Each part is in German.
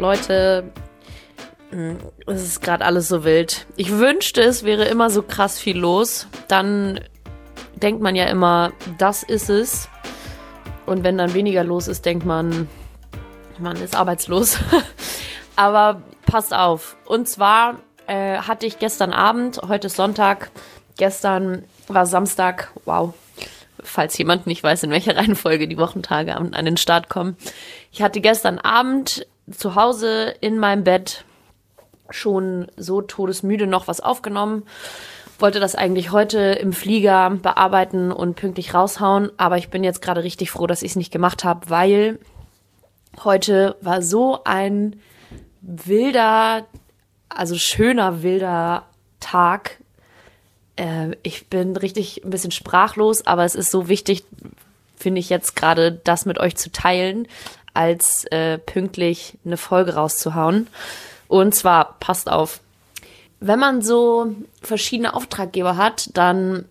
Leute, es ist gerade alles so wild. Ich wünschte, es wäre immer so krass viel los. Dann denkt man ja immer, das ist es. Und wenn dann weniger los ist, denkt man, man ist arbeitslos. Aber passt auf. Und zwar hatte ich gestern Abend, heute ist Sonntag, gestern war Samstag, wow, falls jemand nicht weiß, in welcher Reihenfolge die Wochentage an den Start kommen. Ich hatte gestern Abend zu Hause in meinem Bett schon so todesmüde noch was aufgenommen. Wollte das eigentlich heute im Flieger bearbeiten und pünktlich raushauen, aber ich bin jetzt gerade richtig froh, dass ich es nicht gemacht habe, weil heute war so ein wilder, also schöner, wilder Tag. Ich bin richtig ein bisschen sprachlos, aber es ist so wichtig, finde ich jetzt gerade, das mit euch zu teilen, als pünktlich eine Folge rauszuhauen. Und zwar, passt auf, wenn man so verschiedene Auftraggeber hat, dann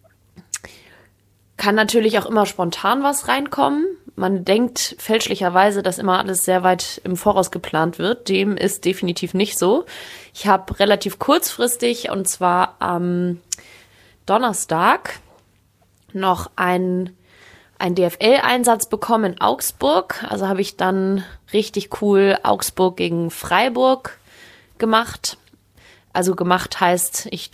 kann natürlich auch immer spontan was reinkommen. Man denkt fälschlicherweise, dass immer alles sehr weit im Voraus geplant wird. Dem ist definitiv nicht so. Ich habe relativ kurzfristig, und zwar am Donnerstag, noch einen DFL-Einsatz bekommen in Augsburg. Also habe ich dann richtig cool Augsburg gegen Freiburg gemacht. Also gemacht heißt, ich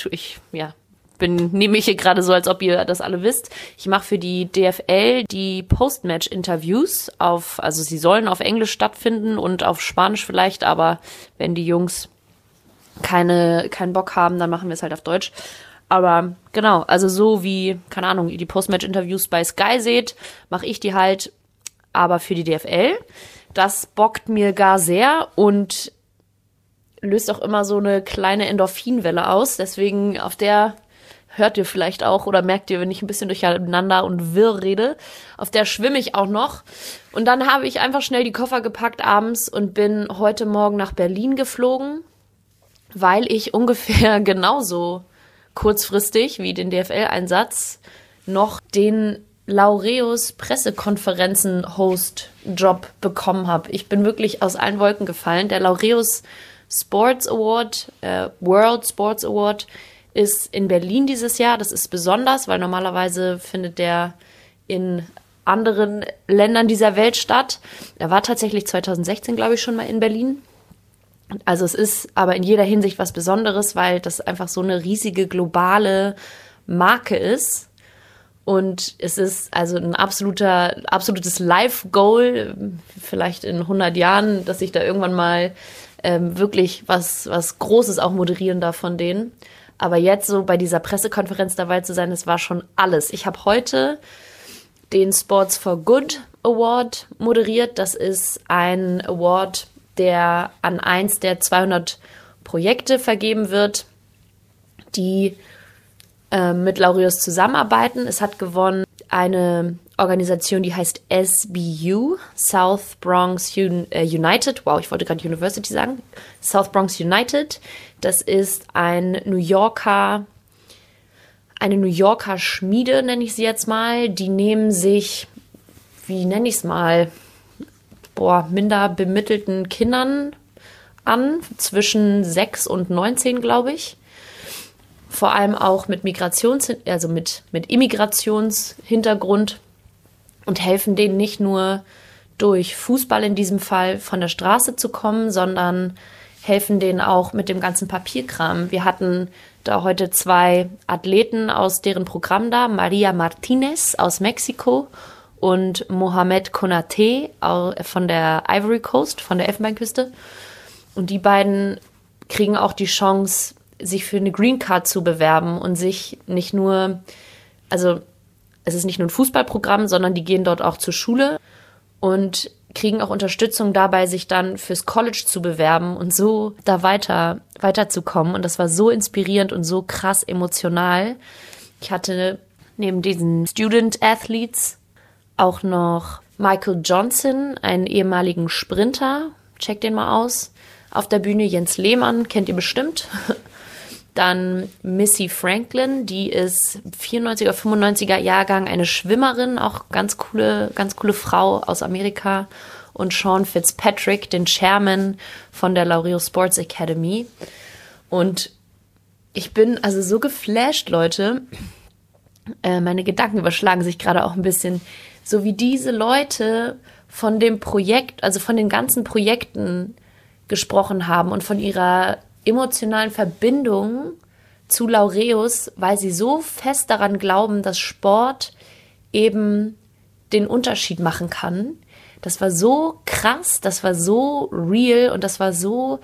nehme ich hier gerade so, als ob ihr das alle wisst. Ich mache für die DFL die Post-Match-Interviews also sie sollen auf Englisch stattfinden und auf Spanisch vielleicht, aber wenn die Jungs keinen Bock haben, dann machen wir es halt auf Deutsch. Aber genau, also so wie, keine Ahnung, ihr die Post-Match-Interviews bei Sky seht, mache ich die halt aber für die DFL. Das bockt mir gar sehr und löst auch immer so eine kleine Endorphinwelle aus. Deswegen auf der hört ihr vielleicht auch oder merkt ihr, wenn ich ein bisschen durcheinander und wirr rede, auf der schwimme ich auch noch. Und dann habe ich einfach schnell die Koffer gepackt abends und bin heute Morgen nach Berlin geflogen, weil ich ungefähr genauso kurzfristig wie den DFL-Einsatz noch den Laureus Pressekonferenzen-Host-Job bekommen habe. Ich bin wirklich aus allen Wolken gefallen. Der Laureus Sports Award, World Sports Award, ist in Berlin dieses Jahr. Das ist besonders, weil normalerweise findet der in anderen Ländern dieser Welt statt. Er war tatsächlich 2016, glaube ich, schon mal in Berlin. Also es ist aber in jeder Hinsicht was Besonderes, weil das einfach so eine riesige globale Marke ist. Und es ist also ein absolutes Life-Goal, vielleicht in 100 Jahren, dass ich da irgendwann mal wirklich was Großes auch moderieren darf von denen. Aber jetzt so bei dieser Pressekonferenz dabei zu sein, das war schon alles. Ich habe heute den Sports for Good Award moderiert. Das ist ein Award, der an eins der 200 Projekte vergeben wird, die mit Laureus zusammenarbeiten. Es hat gewonnen eine Organisation, die heißt SBU, South Bronx United. Wow, ich wollte gerade University sagen. South Bronx United. Das ist eine New Yorker Schmiede, nenne ich sie jetzt mal. Die nehmen sich, wie nenne ich es mal, minder bemittelten Kindern an, zwischen 6 und 19, glaube ich. Vor allem auch mit mit Immigrationshintergrund und helfen denen nicht nur durch Fußball in diesem Fall von der Straße zu kommen, sondern helfen denen auch mit dem ganzen Papierkram. Wir hatten da heute 2 Athleten aus deren Programm da, Maria Martinez aus Mexiko und Mohamed Konate von der Ivory Coast, von der Elfenbeinküste. Und die beiden kriegen auch die Chance, sich für eine Green Card zu bewerben und sich nicht nur, also es ist nicht nur ein Fußballprogramm, sondern die gehen dort auch zur Schule und kriegen auch Unterstützung dabei, sich dann fürs College zu bewerben und so da weiterzukommen. Und das war so inspirierend und so krass emotional. Ich hatte neben diesen Student Athletes auch noch Michael Johnson, einen ehemaligen Sprinter, checkt den mal aus, auf der Bühne. Jens Lehmann, kennt ihr bestimmt. Dann Missy Franklin, die ist 94er, 95er Jahrgang, eine Schwimmerin, auch ganz coole Frau aus Amerika. und Sean Fitzpatrick, den Chairman von der Laureus Sports Academy. Und ich bin also so geflasht, Leute. Meine Gedanken überschlagen sich gerade auch ein bisschen. So wie diese Leute von dem Projekt, also von den ganzen Projekten gesprochen haben und von ihrer emotionalen Verbindung zu Laureus, weil sie so fest daran glauben, dass Sport eben den Unterschied machen kann. Das war so krass, das war so real und das war so,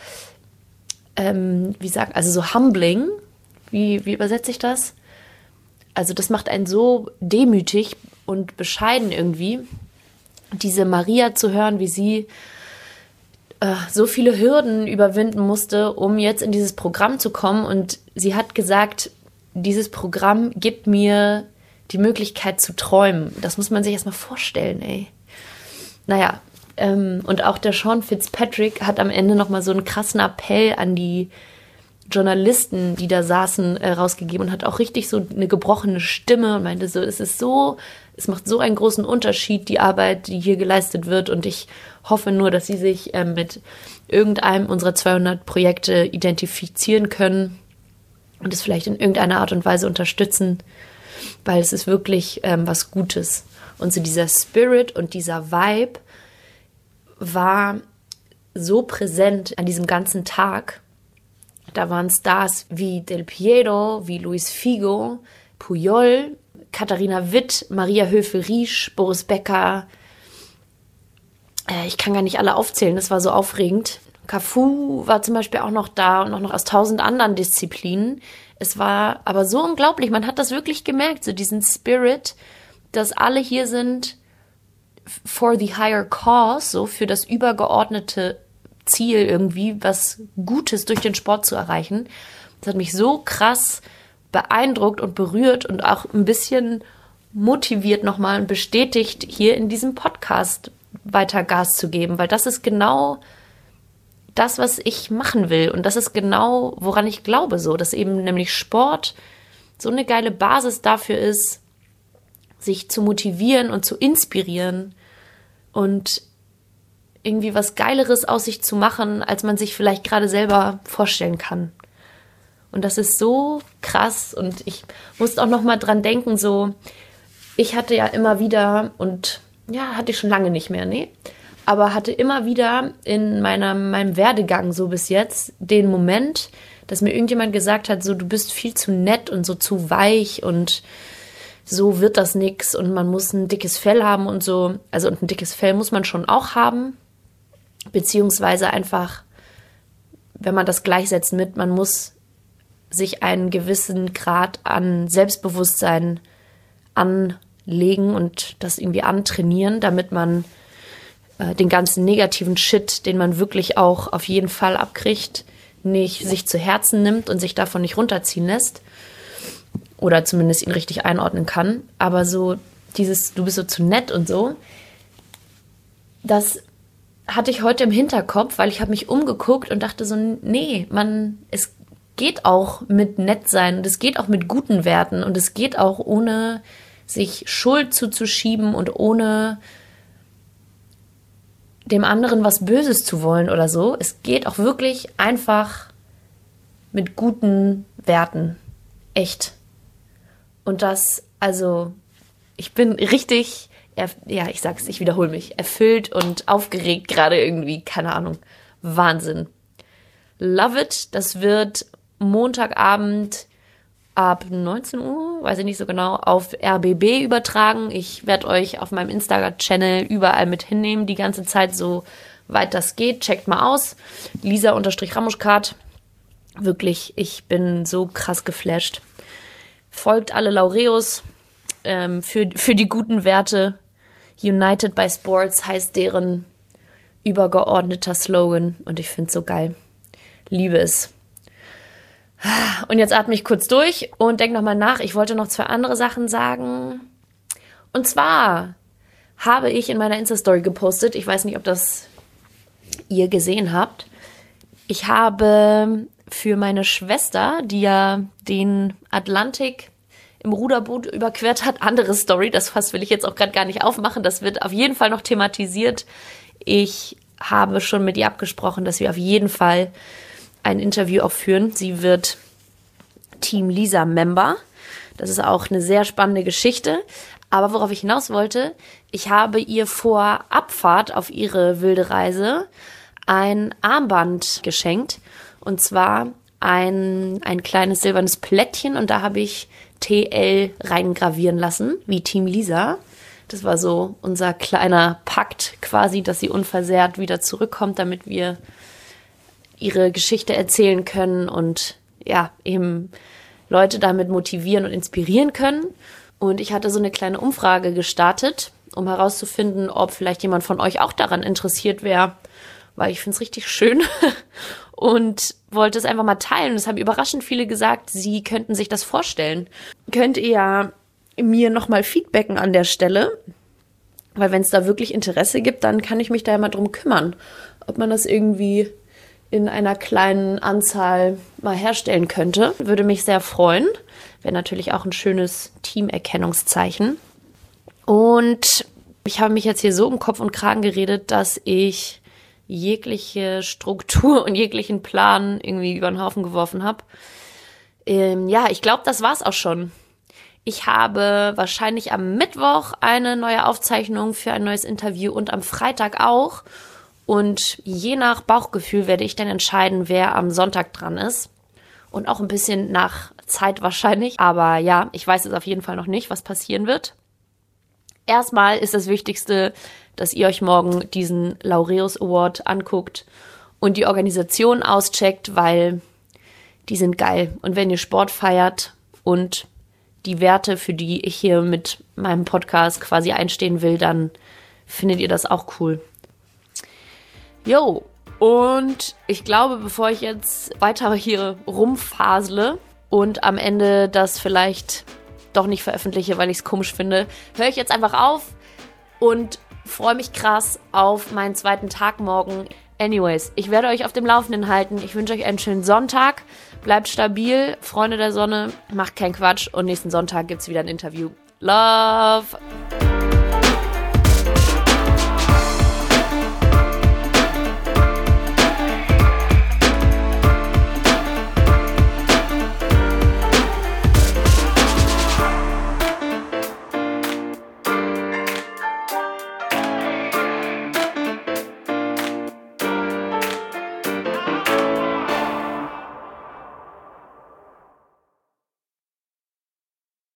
so humbling. Wie übersetze ich das? Also das macht einen so demütig und bescheiden irgendwie, diese Maria zu hören, wie sie so viele Hürden überwinden musste, um jetzt in dieses Programm zu kommen. Und sie hat gesagt, dieses Programm gibt mir die Möglichkeit zu träumen. Das muss man sich erstmal vorstellen, ey. Naja, und auch der Sean Fitzpatrick hat am Ende nochmal so einen krassen Appell an die Journalisten, die da saßen, rausgegeben und hat auch richtig so eine gebrochene Stimme und meinte so, es macht so einen großen Unterschied, die Arbeit, die hier geleistet wird, und ich hoffe nur, dass sie sich mit irgendeinem unserer 200 Projekte identifizieren können und es vielleicht in irgendeiner Art und Weise unterstützen, weil es ist wirklich was Gutes. Und so dieser Spirit und dieser Vibe war so präsent an diesem ganzen Tag. Da waren Stars wie Del Piero, wie Luis Figo, Puyol, Katharina Witt, Maria Höfel-Riesch, Boris Becker. Ich kann gar nicht alle aufzählen, das war so aufregend. Cafu war zum Beispiel auch noch da und auch noch aus 1000 anderen Disziplinen. Es war aber so unglaublich, man hat das wirklich gemerkt, so diesen Spirit, dass alle hier sind for the higher cause, so für das übergeordnete Ziel irgendwie, was Gutes durch den Sport zu erreichen. Das hat mich so krass beeindruckt und berührt und auch ein bisschen motiviert nochmal und bestätigt, hier in diesem Podcast weiter Gas zu geben, weil das ist genau das, was ich machen will, und das ist genau, woran ich glaube, so, dass eben nämlich Sport so eine geile Basis dafür ist, sich zu motivieren und zu inspirieren und irgendwie was Geileres aus sich zu machen, als man sich vielleicht gerade selber vorstellen kann. Und das ist so krass, und ich musste auch noch mal dran denken, so, ich hatte ja immer wieder, und ja, hatte ich schon lange nicht mehr, aber hatte immer wieder in meinem Werdegang so bis jetzt den Moment, dass mir irgendjemand gesagt hat, so, du bist viel zu nett und so zu weich und so wird das nix und man muss ein dickes Fell haben und so. Also, und ein dickes Fell muss man schon auch haben, beziehungsweise einfach, wenn man das gleichsetzt mit, man muss sich einen gewissen Grad an Selbstbewusstsein anlegen und das irgendwie antrainieren, damit man den ganzen negativen Shit, den man wirklich auch auf jeden Fall abkriegt, nicht sich zu Herzen nimmt und sich davon nicht runterziehen lässt. Oder zumindest ihn richtig einordnen kann. Aber so dieses, du bist so zu nett und so, das hatte ich heute im Hinterkopf, weil ich habe mich umgeguckt und dachte so, nee, es geht auch mit nett sein und es geht auch mit guten Werten und es geht auch ohne sich Schuld zuzuschieben und ohne dem anderen was Böses zu wollen oder so. Es geht auch wirklich einfach mit guten Werten. Echt. Und das, also, ich bin richtig, ich sag's, ich wiederhole mich, erfüllt und aufgeregt gerade irgendwie, keine Ahnung, Wahnsinn. Love it, das wird Montagabend ab 19 Uhr, weiß ich nicht so genau, auf RBB übertragen. Ich werde euch auf meinem Instagram-Channel überall mit hinnehmen, die ganze Zeit, so weit das geht. Checkt mal aus. Lisa_Ramuschkat. Wirklich, ich bin so krass geflasht. Folgt alle Laureus für die guten Werte. United by Sports heißt deren übergeordneter Slogan und ich finde es so geil. Liebe es. Und jetzt atme ich kurz durch und denke nochmal nach. Ich wollte noch 2 andere Sachen sagen. Und zwar habe ich in meiner Insta-Story gepostet, ich weiß nicht, ob das ihr gesehen habt, ich habe für meine Schwester, die ja den Atlantik im Ruderboot überquert hat, andere Story, das Fass will ich jetzt auch gerade gar nicht aufmachen, das wird auf jeden Fall noch thematisiert Ich habe schon mit ihr abgesprochen, dass wir auf jeden Fall ein Interview auch führen. Sie wird Team Lisa-Member. Das ist auch eine sehr spannende Geschichte. Aber worauf ich hinaus wollte, ich habe ihr vor Abfahrt auf ihre wilde Reise ein Armband geschenkt. Und zwar ein kleines silbernes Plättchen. Und da habe ich TL reingravieren lassen, wie Team Lisa. Das war so unser kleiner Pakt quasi, dass sie unversehrt wieder zurückkommt, damit wir ihre Geschichte erzählen können und ja, eben Leute damit motivieren und inspirieren können. Und ich hatte so eine kleine Umfrage gestartet, um herauszufinden, ob vielleicht jemand von euch auch daran interessiert wäre, weil ich finde es richtig schön und wollte es einfach mal teilen. Es haben überraschend viele gesagt, sie könnten sich das vorstellen. Könnt ihr ja mir nochmal feedbacken an der Stelle, weil wenn es da wirklich Interesse gibt, dann kann ich mich da ja mal drum kümmern, ob man das irgendwie in einer kleinen Anzahl mal herstellen könnte. Würde mich sehr freuen. Wäre natürlich auch ein schönes Teamerkennungszeichen. Und ich habe mich jetzt hier so um Kopf und Kragen geredet, dass ich jegliche Struktur und jeglichen Plan irgendwie über den Haufen geworfen habe. Ja, ich glaube, das war's auch schon. Ich habe wahrscheinlich am Mittwoch eine neue Aufzeichnung für ein neues Interview und am Freitag auch. Und je nach Bauchgefühl werde ich dann entscheiden, wer am Sonntag dran ist. Und auch ein bisschen nach Zeit wahrscheinlich. Aber ja, ich weiß jetzt auf jeden Fall noch nicht, was passieren wird. Erstmal ist das Wichtigste, dass ihr euch morgen diesen Laureus Award anguckt und die Organisation auscheckt, weil die sind geil. Und wenn ihr Sport feiert und die Werte, für die ich hier mit meinem Podcast quasi einstehen will, dann findet ihr das auch cool. Jo, und ich glaube, bevor ich jetzt weiter hier rumfasle und am Ende das vielleicht doch nicht veröffentliche, weil ich es komisch finde, höre ich jetzt einfach auf und freue mich krass auf meinen zweiten Tag morgen. Anyways, ich werde euch auf dem Laufenden halten. Ich wünsche euch einen schönen Sonntag. Bleibt stabil, Freunde der Sonne, macht keinen Quatsch und nächsten Sonntag gibt's wieder ein Interview. Love!